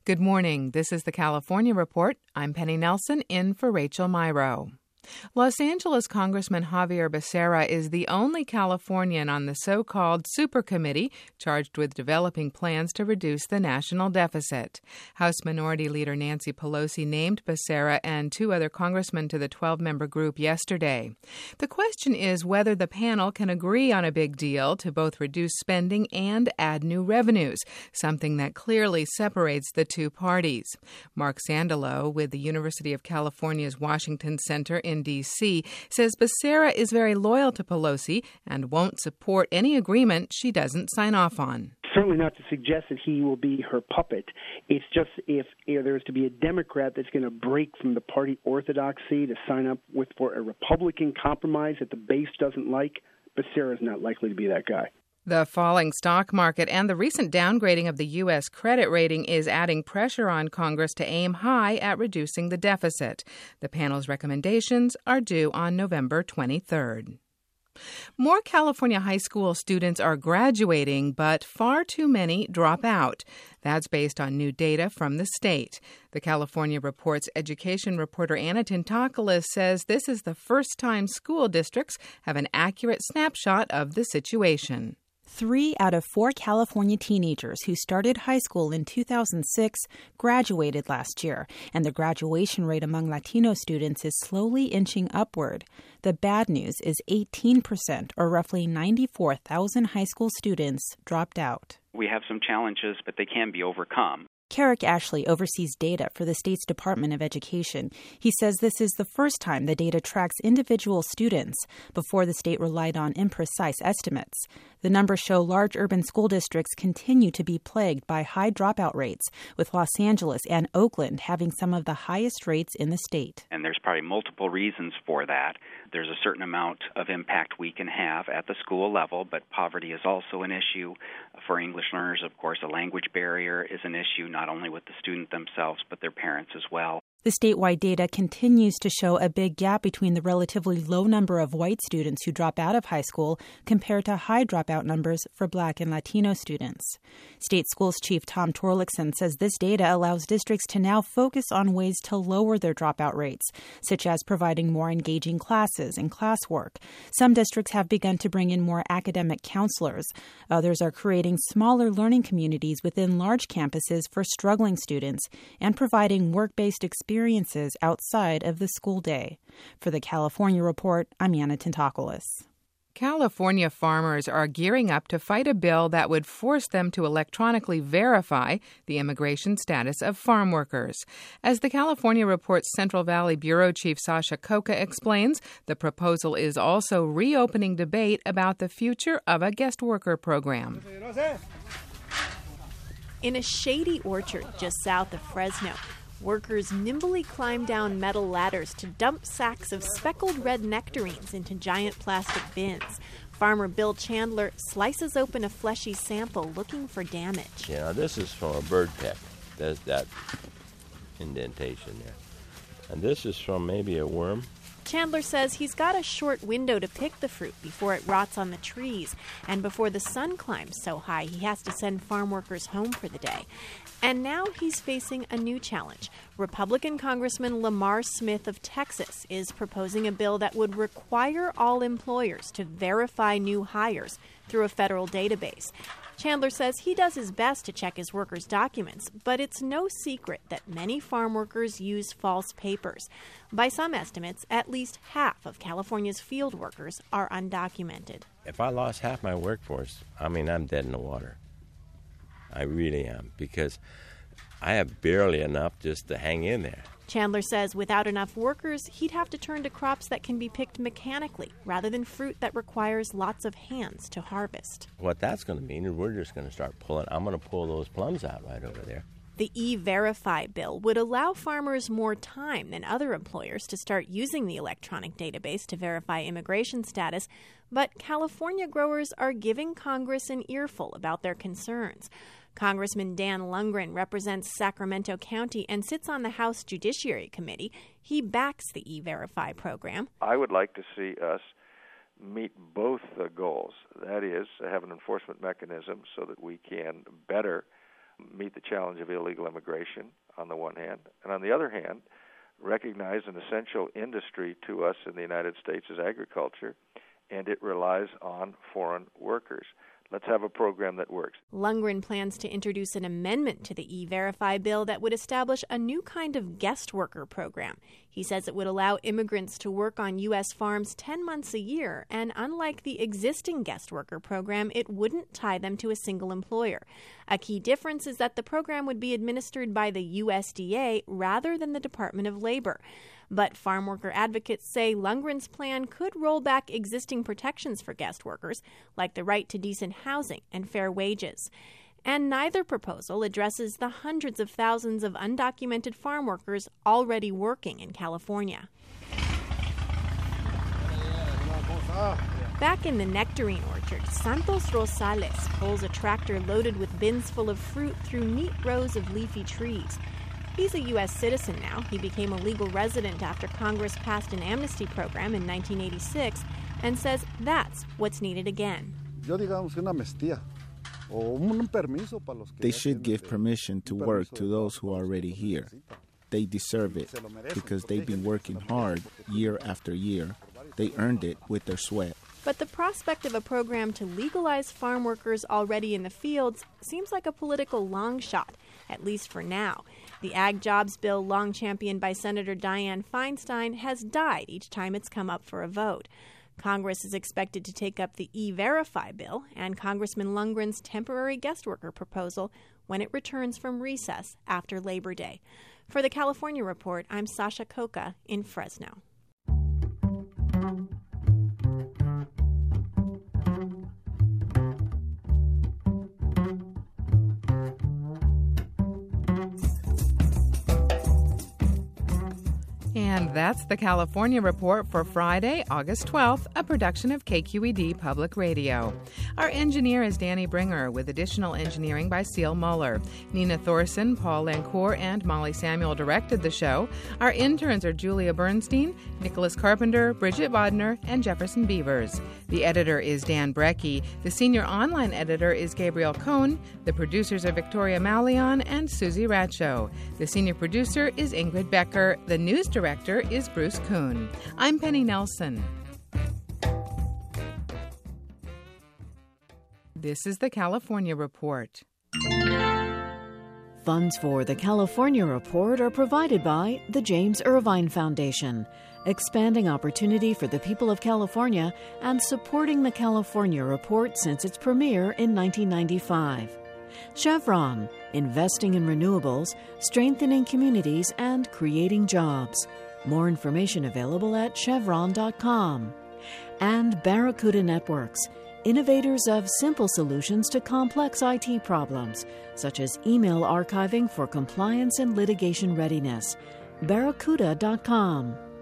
Good morning. This is the California Report. I'm Penny Nelson in for Rachel Myrow. Los Angeles Congressman Xavier Becerra is the only Californian on the so-called Super Committee charged with developing plans to reduce the national deficit. House Minority Leader Nancy Pelosi named Becerra and two other congressmen to the 12-member group yesterday. The question is whether the panel can agree on a big deal to both reduce spending and add new revenues, something that clearly separates the two parties. Mark Sandalow with the University of California's Washington Center in D.C. says Becerra is very loyal to Pelosi and won't support any agreement she doesn't sign off on. Certainly not to suggest that he will be her puppet. It's just if there's to be a Democrat that's going to break from the party orthodoxy to sign up for a Republican compromise that the base doesn't like, Becerra is not likely to be that guy. The falling stock market and the recent downgrading of the U.S. credit rating is adding pressure on Congress to aim high at reducing the deficit. The panel's recommendations are due on November 23rd. More California high school students are graduating, but far too many drop out. That's based on new data from the state. The California Report's education reporter Anna Tintakoulis says this is the first time school districts have an accurate snapshot of the situation. 3 out of 4 California teenagers who started high school in 2006 graduated last year, and the graduation rate among Latino students is slowly inching upward. The bad news is 18%, or roughly 94,000 high school students, dropped out. We have some challenges, but they can be overcome. Carrick Ashley oversees data for the state's Department of Education. He says this is the first time the data tracks individual students. Before, the state relied on imprecise estimates. The numbers show large urban school districts continue to be plagued by high dropout rates, with Los Angeles and Oakland having some of the highest rates in the state. And there's probably multiple reasons for that. There's a certain amount of impact we can have at the school level, but poverty is also an issue. For English learners, of course, a language barrier is an issue, not only with the student themselves, but their parents as well. The statewide data continues to show a big gap between the relatively low number of white students who drop out of high school compared to high dropout numbers for Black and Latino students. State Schools Chief Tom Torlakson says this data allows districts to now focus on ways to lower their dropout rates, such as providing more engaging classes and classwork. Some districts have begun to bring in more academic counselors. Others are creating smaller learning communities within large campuses for struggling students and providing work-based experiences outside of the school day. For the California Report, I'm Anna Tintakoulis. California farmers are gearing up to fight a bill that would force them to electronically verify the immigration status of farm workers. As the California Report's Central Valley Bureau Chief Sasha Koka explains, the proposal is also reopening debate about the future of a guest worker program. In a shady orchard just south of Fresno, workers nimbly climb down metal ladders to dump sacks of speckled red nectarines into giant plastic bins. Farmer Bill Chandler slices open a fleshy sample looking for damage. Yeah, this is from a bird peck. There's that indentation there. And this is from maybe a worm. Chandler says he's got a short window to pick the fruit before it rots on the trees, and before the sun climbs so high he has to send farm workers home for the day. And now he's facing a new challenge. Republican Congressman Lamar Smith of Texas is proposing a bill that would require all employers to verify new hires through a federal database. Chandler says he does his best to check his workers' documents, but it's no secret that many farm workers use false papers. By some estimates, at least half of California's field workers are undocumented. If I lost half my workforce, I'm dead in the water. I really am, because I have barely enough just to hang in there. Chandler says without enough workers, he'd have to turn to crops that can be picked mechanically rather than fruit that requires lots of hands to harvest. What that's going to mean is we're just going to start pulling. I'm going to pull those plums out right over there. The E-Verify bill would allow farmers more time than other employers to start using the electronic database to verify immigration status, but California growers are giving Congress an earful about their concerns. Congressman Dan Lundgren represents Sacramento County and sits on the House Judiciary Committee. He backs the E-Verify program. I would like to see us meet both goals. That is, have an enforcement mechanism so that we can better meet the challenge of illegal immigration on the one hand, and on the other hand, recognize an essential industry to us in the United States is agriculture, and it relies on foreign workers. Let's have a program that works. Lundgren plans to introduce an amendment to the E-Verify bill that would establish a new kind of guest worker program. He says it would allow immigrants to work on U.S. farms 10 months a year, and unlike the existing guest worker program, it wouldn't tie them to a single employer. A key difference is that the program would be administered by the USDA rather than the Department of Labor. But farm worker advocates say Lundgren's plan could roll back existing protections for guest workers, like the right to decent housing and fair wages. And neither proposal addresses the hundreds of thousands of undocumented farm workers already working in California. Back in the nectarine orchard, Santos Rosales pulls a tractor loaded with bins full of fruit through neat rows of leafy trees. He's a U.S. citizen now. He became a legal resident after Congress passed an amnesty program in 1986 and says that's what's needed again. They should give permission to work to those who are already here. They deserve it because they've been working hard year after year. They earned it with their sweat. But the prospect of a program to legalize farm workers already in the fields seems like a political long shot, at least for now. The Ag Jobs bill, long championed by Senator Dianne Feinstein, has died each time it's come up for a vote. Congress is expected to take up the E-Verify bill and Congressman Lundgren's temporary guest worker proposal when it returns from recess after Labor Day. For the California Report, I'm Sasha Coca in Fresno. And that's the California Report for Friday, August 12th, a production of KQED Public Radio. Our engineer is Danny Bringer, with additional engineering by Seal Muller. Nina Thorson, Paul Lancourt, and Molly Samuel directed the show. Our interns are Julia Bernstein, Nicholas Carpenter, Bridget Bodner, and Jefferson Beavers. The editor is Dan Brecky. The senior online editor is Gabriel Cohn. The producers are Victoria Malion and Susie Ratcho. The senior producer is Ingrid Becker. The news director is Bruce Kuhn. I'm Penny Nelson. This is the California Report. Funds for the California Report are provided by the James Irvine Foundation, expanding opportunity for the people of California and supporting the California Report since its premiere in 1995. Chevron, investing in renewables, strengthening communities, and creating jobs. More information available at chevron.com. And Barracuda Networks, innovators of simple solutions to complex IT problems, such as email archiving for compliance and litigation readiness. Barracuda.com.